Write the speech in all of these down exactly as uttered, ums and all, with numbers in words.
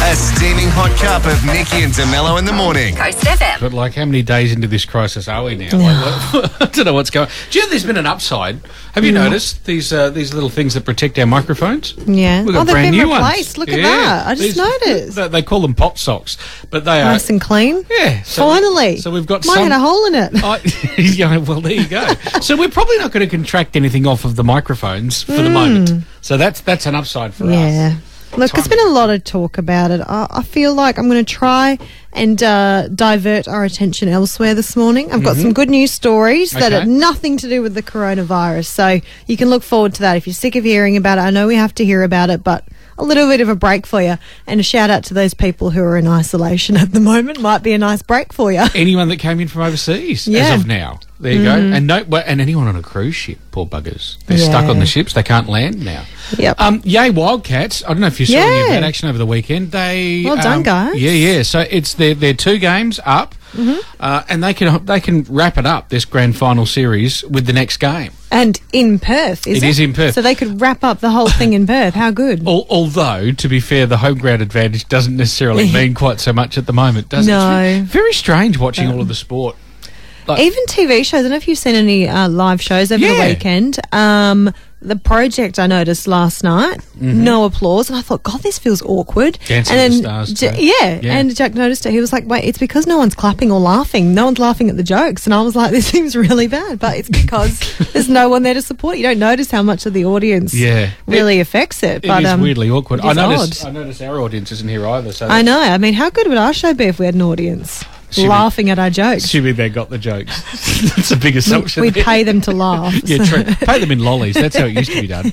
A steaming hot cup of Nikki and DeMello in the morning. Coast F M. But like, how many days into this crisis are we now? No. Like, what, I don't know what's going on. Do you know there's been an upside? Have you No. noticed these uh, these little things that protect our microphones? Yeah. We've got Oh, they've brand been new replaced. ones. Look at Yeah. that. I just These- noticed. They, they call them pop socks, but they are Nice and clean. yeah. So Finally. so we've got Mine some. had a hole in it. I, yeah, well, there you go. So we're probably not going to contract anything off of the microphones for the moment. So that's that's an upside for us. Yeah. Look, there's Timing. been a lot of talk about it. I, I feel like I'm going to try and uh, divert our attention elsewhere this morning. I've got some good news stories that Okay. have nothing to do with the coronavirus. So you can look forward to that. If you're sick of hearing about it, I know we have to hear about it, but a little bit of a break for you. And a shout out to those people who are in isolation at the moment. Might be a nice break for you. Anyone that came in from overseas Yeah. as of now. There you go. And no, well, and anyone on a cruise ship, poor buggers. They're stuck Yeah. on the ships. They can't land now. Yep. Um, yay, Wildcats. I don't know if you saw any of Yeah. that action over the weekend. They Well done, um, guys. Yeah, yeah. So it's their their two games up, Mm-hmm. uh, and they can they can wrap it up this grand final series with the next game. And in Perth, is It it? is in Perth. So they could wrap up the whole thing in Perth. How good. Al- although, to be fair, the home ground advantage doesn't necessarily mean quite so much at the moment, does it? No. It's ve- very strange watching all of the sport. Like- Even T V shows. I don't know if you've seen any uh, live shows over Yeah. the weekend. Um, the Project I noticed last night, no applause, and I thought, God, this feels awkward. Dancing and with then, the Stars J- too. yeah, Yeah. and Jack noticed it. He was like, "Wait, it's because no one's clapping or laughing. No one's laughing at the jokes." And I was like, "This seems really bad," but it's because there's no one there to support it. You don't notice how much of the audience Yeah. really affects it. It but is um, weirdly awkward. it I is notice. odd. I notice our audience isn't here either. So I know. I mean, how good would our show be if we had an audience Assuming- laughing at our jokes? assuming they got the jokes. That's a big assumption. We'd pay them to laugh. Yeah, true. Pay them in lollies. That's how it used to be done.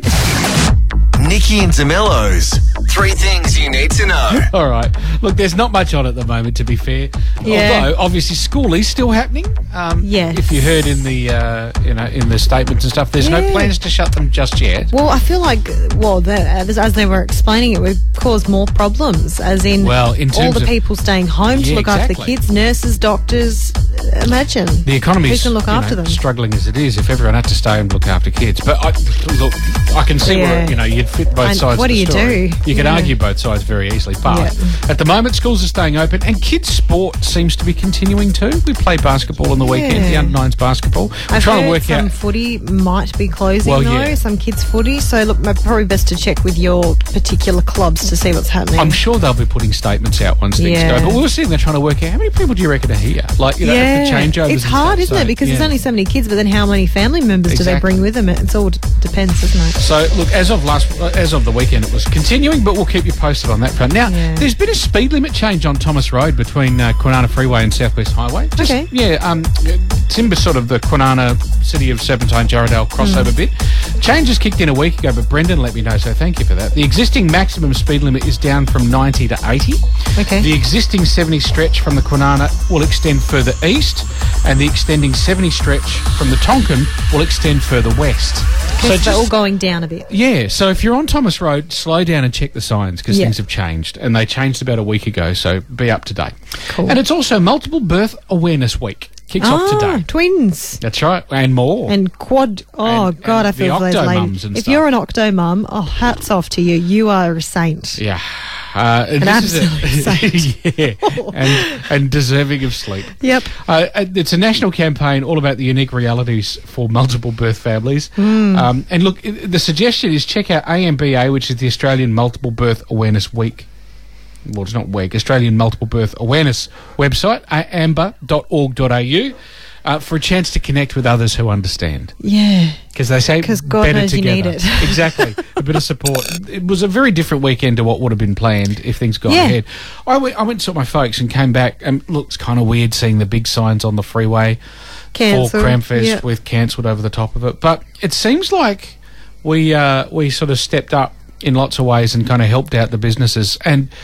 Nikki and DeMello's Three Things You Need to Know. All right. Look, there's not much on at the moment, to be fair. Yeah. Although, obviously, school is still happening. Um, Yes. If you heard in the uh, you know in the statements and stuff, there's no Yeah. plans to shut them just yet. Well, I feel like, well, the, as, as they were explaining it, would cause more problems, as in, Well, in all terms the of- people staying home to Yeah, look after the exactly. kids, nurses, doctors. Imagine The economy's who can look you after know, them. struggling as it is. If everyone had to stay and look after kids, but I, look, I can see where Yeah. you know you'd fit both And sides. what of do the you story. do? You can Yeah. argue both sides very easily, but Yeah. at the moment schools are staying open and kids' sport seems to be continuing too. We play basketball on the weekend, the Yeah. under nines basketball. We're I've trying heard to work some out. footy might be closing Well, though, yeah. some kids' footy. So look, maybe probably best to check with your particular clubs to see what's happening. I'm sure they'll be putting statements out once things Yeah. go. But we were sitting there trying to work out how many people do you reckon are here? Like, you know, yeah, for changeovers. it's and hard, stuff. isn't So, it? Because yeah. there's only so many kids, but then how many family members do they Exactly. bring with them? It's all d- depends, doesn't it? So, look, as of last, as of the weekend, it was continuing, but we'll keep you posted on that front. Now, Yeah. there's been a speed limit change on Thomas Road between uh, Kwinana Freeway and Southwest Highway. Just, Okay. Yeah, um, Timber sort of the Kwinana City of Serpentine Jarradale crossover Mm. bit. Changes kicked in a week ago, but Brendan let me know, so thank you for that. The existing maximum speed limit is down from ninety to eighty. Okay. The existing seventy stretch from the Kwinana will extend further east, and the extending seventy stretch from the Tonkin will extend further west. Okay, so they're all going down a bit. Yeah, so if you're on Thomas Road, slow down and check the signs because Yeah. things have changed, and they changed about a week ago, so be up to date. Cool. And it's also Multiple Birth Awareness Week. Kicks off Ah, today. twins. That's right, and more. And quad. Oh, And- God, and I the feel for those octo ladies. mums and If stuff. you're an octo mum, oh, hats off to you. You are a saint. yeah. Uh, An this is absolute a, yeah, and, and deserving of sleep. Yep. Uh, it's a national campaign all about the unique realities for multiple birth families. Hmm. Um, and look, i- the suggestion is check out A M B A, which is the Australian Multiple Birth Awareness Week. Well, it's not week, Australian Multiple Birth Awareness website, amber dot org dot a u, uh, for a chance to connect with others who understand. Yeah. Because they say 'Cause God better knows you together. need it. Exactly. A bit of support. It was a very different weekend to what would have been planned if things got Yeah. ahead. I went, I went and saw my folks and came back, and look, it's kind of weird seeing the big signs on the freeway Cancelled, for Cramfest yeah. with cancelled over the top of it. But it seems like we uh, we sort of stepped up in lots of ways and kind of helped out the businesses. And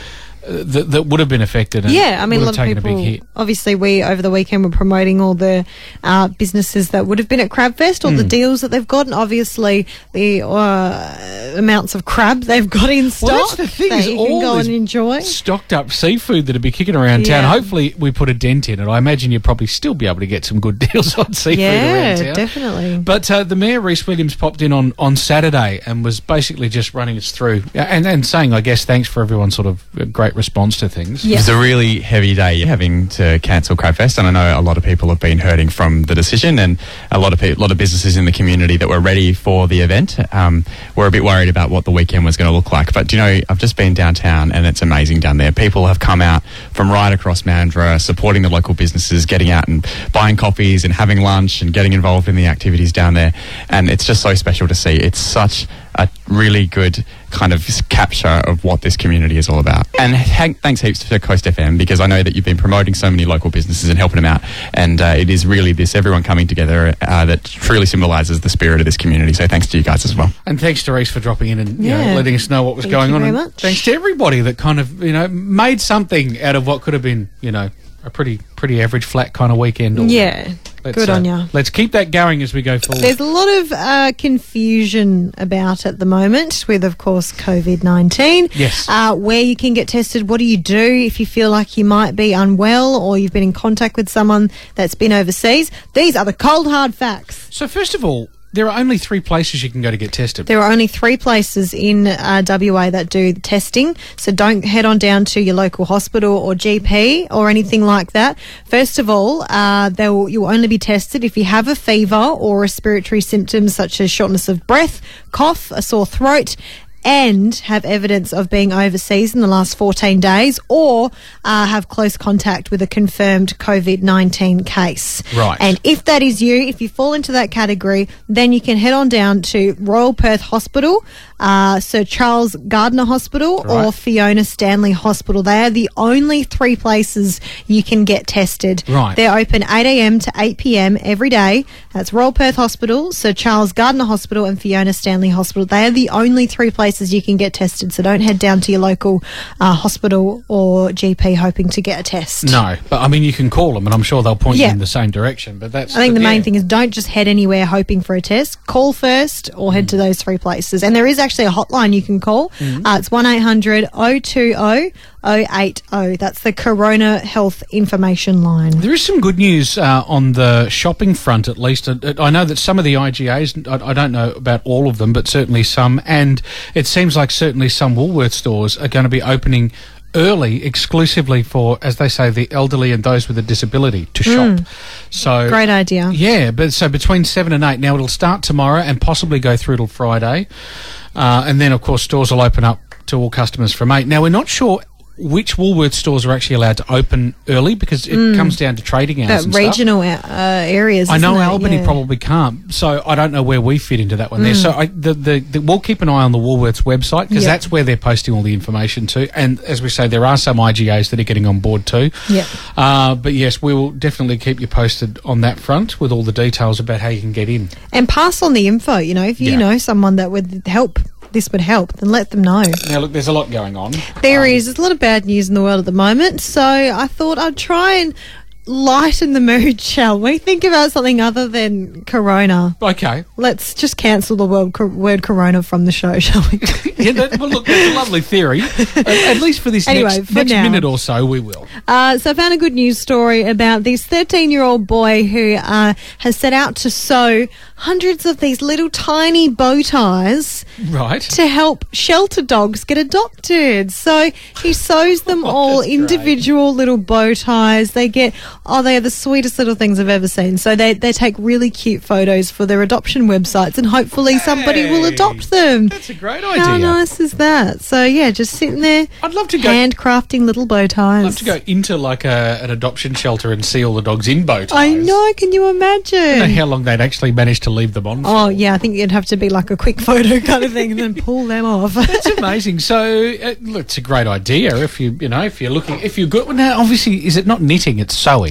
that, that would have been affected. And Yeah, I mean, a would lot have of taken people. a big hit. Obviously, we over the weekend were promoting all the uh, businesses that would have been at Crabfest, all the Hmm. deals that they've got, and obviously the uh, amounts of crab they've got in stock Well, that's the thing, that is you all can go this and enjoy. Stocked up seafood that'd be kicking around town. Yeah. Hopefully, we put a dent in it. I imagine you'd probably still be able to get some good deals on seafood Yeah, around town. definitely. But uh, the Mayor, Rhys Williams, popped in on, on Saturday and was basically just running us through and, and saying, I guess, thanks for everyone's sort of uh, great response to things. Yeah. It was a really heavy day having to cancel Crabfest, and I know a lot of people have been hurting from the decision, and a lot of pe- a lot of businesses in the community that were ready for the event um, were a bit worried about what the weekend was going to look like. But do you know, I've just been downtown, and it's amazing down there. People have come out from right across Mandurah, supporting the local businesses, getting out and buying coffees and having lunch and getting involved in the activities down there, and it's just so special to see. It's such a really good kind of capture of what this community is all about. And ha- thanks heaps to Coast F M, because I know that you've been promoting so many local businesses and helping them out, and uh, it is really this everyone coming together uh, that truly symbolises the spirit of this community. So thanks to you guys as well. And thanks to Rhys for dropping in and you Yeah. know, letting us know what was Thank going you on. very And much. thanks to everybody that kind of, you know, made something out of what could have been, you know, a pretty pretty average flat kind of weekend. Or- Yeah, Let's, good uh, on ya. Let's keep that going as we go forward. There's a lot of uh, confusion about at the moment with, of course, COVID nineteen. Yes. Uh, where you can get tested. What do you do if you feel like you might be unwell or you've been in contact with someone that's been overseas? These are the cold, hard facts. So first of all, there are only three places you can go to get tested. There are only three places in uh, W A that do the testing, so don't head on down to your local hospital or G P or anything like that. First of all, uh, they will, you'll only be tested if you have a fever or respiratory symptoms such as shortness of breath, cough, a sore throat, and have evidence of being overseas in the last fourteen days, or uh, have close contact with a confirmed COVID nineteen case. Right. And if that is you, if you fall into that category, then you can head on down to Royal Perth Hospital, uh, Sir Charles Gardner Hospital, or Right. Fiona Stanley Hospital. They are the only three places you can get tested. Right. They're open eight a.m. to eight p.m. every day. That's Royal Perth Hospital, Sir Charles Gardner Hospital, and Fiona Stanley Hospital. They are the only three places you can get tested, so don't head down to your local uh, hospital or G P hoping to get a test. No, but I mean, you can call them and I'm sure they'll point Yeah. you in the same direction. But that's I think the yeah. main thing is don't just head anywhere hoping for a test. Call first or head to those three places. And there is actually a hotline you can call. Uh, it's one eight hundred oh two oh oh eight oh. That's the Corona Health Information Line. There is some good news uh, on the shopping front, at least. Uh, I know that some of the I G As, I, I don't know about all of them, but certainly some, and it seems like certainly some Woolworths stores are going to be opening early exclusively for, as they say, the elderly and those with a disability to shop. So Great idea. Yeah, but so between seven and eight. Now it'll start tomorrow and possibly go through till Friday, uh, and then of course stores will open up to all customers from eight. Now we're not sure which Woolworths stores are actually allowed to open early because it comes down to trading hours That and stuff. regional uh, areas. I know isn't it? Albany Yeah. probably can't, so I don't know where we fit into that one there. So I, the, the, the, we'll keep an eye on the Woolworths website because Yep. that's where they're posting all the information to. And as we say, there are some I G As that are getting on board too. Yep. Uh, but yes, we will definitely keep you posted on that front with all the details about how you can get in. And pass on the info. You know, if you Yeah. know someone that would help, this would help, then let them know. Now, look, there's a lot going on. There is. There's a lot of bad news in the world at the moment, so I thought I'd try and lighten the mood, shall we? Think about something other than Corona. Okay. Let's just cancel the word, co- word Corona from the show, shall we? Yeah, that, well, look, that's a lovely theory. At, at least for this Anyway, next, for next now. minute or so, we will. Uh, so I found a good news story about this thirteen-year-old boy who uh, has set out to sew hundreds of these little tiny bow ties Right. to help shelter dogs get adopted. So he sews them Oh, all that's great. individual little bow ties. They get, oh, they are the sweetest little things I've ever seen. So they, they take really cute photos for their adoption websites and hopefully somebody will Hey, adopt them. That's a great How idea. nice is that? So yeah, just sitting there I'd love to go. handcrafting little bow ties. I'd love to go into like a, an adoption shelter and see all the dogs in bow ties. I know, can you I don't know imagine? how long they'd actually manage to leave them on. for. Oh yeah, I think it'd have to be like a quick photo kind of thing and then pull them off. That's amazing. So, uh, look, it's a great idea if you, you know, if you're looking, if you're good. Well, now, obviously, is it not knitting? It's sewing.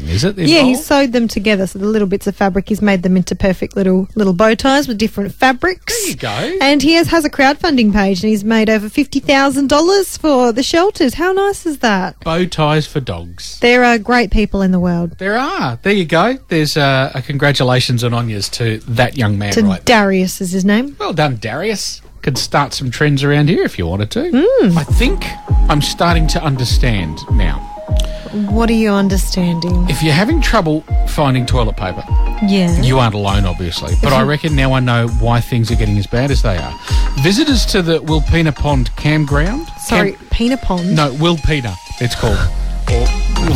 sewing, is it? Yeah, involved? he's sewed them together. So the little bits of fabric, he's made them into perfect little little bow ties with different fabrics. There you go. And he has, has a crowdfunding page, and he's made over fifty thousand dollars for the shelters. How nice is that? Bow ties for dogs. There are great people in the world. There are. There you go. There's uh, a congratulations on Onias to that young man To right there. Darius is his name. Well done, Darius. Could start some trends around here if you wanted to. Mm. I think I'm starting to understand now. What are you understanding? If you're having trouble finding toilet paper, Yeah. you aren't alone, obviously. But I reckon now I know why things are getting as bad as they are. Visitors to the Wilpena Pond campground. Sorry, Camp- Pena Pond. no, Wilpena, it's called. Or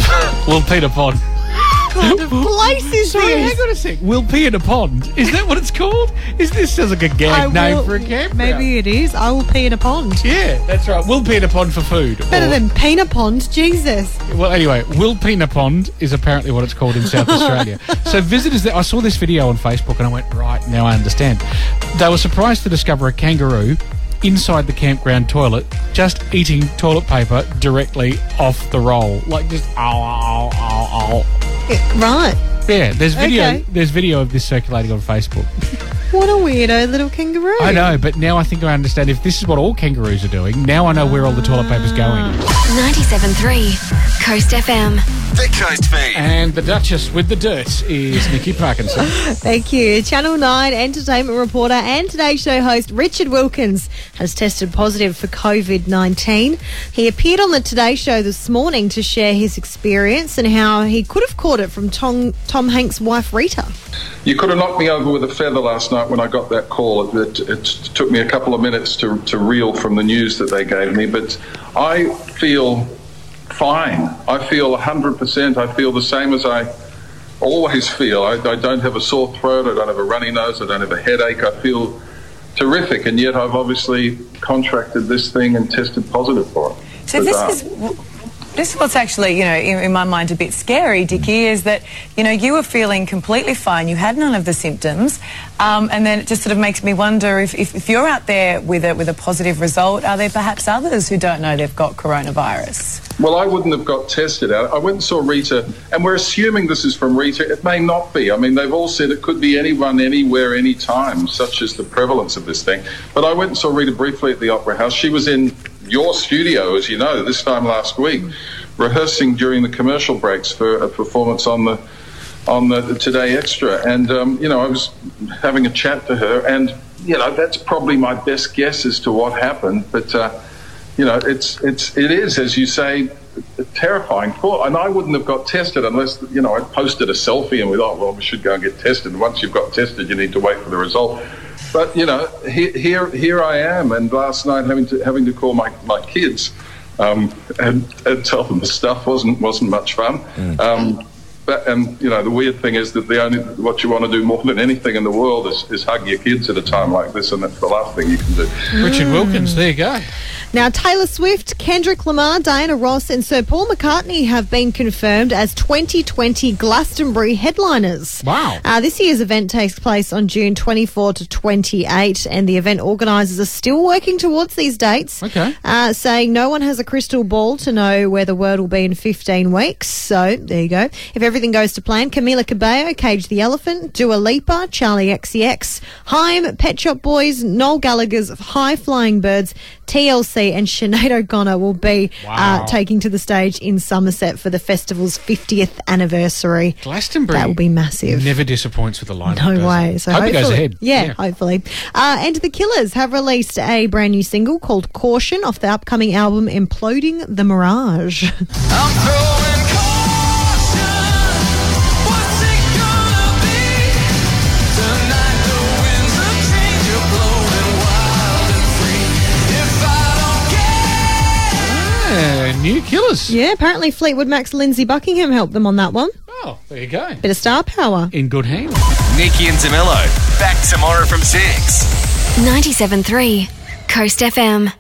Wilpena Pond. What kind of place is Sorry, this? hang on a sec. Wilpena Pond. Is that what it's called? Is this sounds like a gag I name will- for a campground? Maybe it is. I will pee in a pond. Yeah, that's right. Wilpena Pond for food. Better Or- than Pena Pond. Jesus. Well, anyway, Wilpena Pond is apparently what it's called in South Australia. So visitors there, I saw this video on Facebook and I went, right, now I understand. They were surprised to discover a kangaroo inside the campground toilet just eating toilet paper directly off the roll. Like just, ow, ow, ow, ow. Yeah, right. Yeah, there's video, Okay. there's video of this circulating on Facebook. What a weirdo little kangaroo. I know, but now I think I understand. If this is what all kangaroos are doing, now I know where all the toilet paper's going. ninety-seven point three Coast F M. The Coast Feed. And the Duchess with the dirt is Nikki Parkinson. Thank you. Channel nine entertainment reporter and Today Show host Richard Wilkins has tested positive for covid nineteen. He appeared on the Today Show this morning to share his experience and how he could have caught it from Tom, Tom Hanks' wife Rita. You could have knocked me over with a feather last night when I got that call. It, it, it took me a couple of minutes to, to reel from the news that they gave me, but I feel fine. I feel one hundred percent. I feel the same as I always feel. I, I don't have a sore throat. I don't have a runny nose. I don't have a headache. I feel terrific, and yet I've obviously contracted this thing and tested positive for it. So this Bizarre. is this is what's actually, you know, in, in my mind a bit scary, Dickie, is that, you know, you were feeling completely fine, you had none of the symptoms, um, and then it just sort of makes me wonder if, if, if you're out there with a, with a positive result, are there perhaps others who don't know they've got coronavirus? Well, I wouldn't have got tested out. I went and saw Rita, and we're assuming this is from Rita. It may not be. I mean, they've all said it could be anyone, anywhere, anytime, such as the prevalence of this thing. But I went and saw Rita briefly at the Opera House. She was in your studio, as you know, this time last week, rehearsing during the commercial breaks for a performance on the on the Today Extra. And, um, you know, I was having a chat to her, and, you know, that's probably my best guess as to what happened. But, uh, you know, it's it's it is, as you say, a terrifying thought. And I wouldn't have got tested unless, you know, I posted a selfie and we thought, well, we should go and get tested. And once you've got tested, you need to wait for the result. But, you know, he, here here I am, and last night having to having to call my, my kids um, and, and tell them the stuff wasn't wasn't much fun. Mm. Um, but, and, you know, the weird thing is that the only what you want to do more than anything in the world is, is hug your kids at a time like this, and that's the last thing you can do. Richard Wilkins, there you go. Now, Taylor Swift, Kendrick Lamar, Diana Ross and Sir Paul McCartney have been confirmed as twenty twenty Glastonbury headliners. Wow. Uh, this year's event takes place on June twenty-fourth to twenty-eighth, and the event organisers are still working towards these dates, Okay. uh, saying no one has a crystal ball to know where the world will be in fifteen weeks. So, there you go. If everything goes to plan, Camila Cabello, Cage the Elephant, Dua Lipa, Charlie X C X, Haim, Pet Shop Boys, Noel Gallagher's High Flying Birds, T L C and Sinead O'Connor will be Wow. uh, taking to the stage in Somerset for the festival's fiftieth anniversary. Glastonbury. That will be massive. Never disappoints with the lineup. No does way. it? So Hope it hopefully, goes ahead. Yeah, hopefully. Uh, and the Killers have released a brand new single called Caution off the upcoming album Imploding the Mirage. I'm throwing caution. What's it gonna be? Tonight the winds of change are blowing wild and free. If I don't get Yeah, new Killers. Yeah, apparently Fleetwood Mac's Lindsay Buckingham helped them on that one. Oh, there you go. Bit of star power. In good hands. Nikki and DeMello. Back tomorrow from six. ninety-seven point three Coast F M.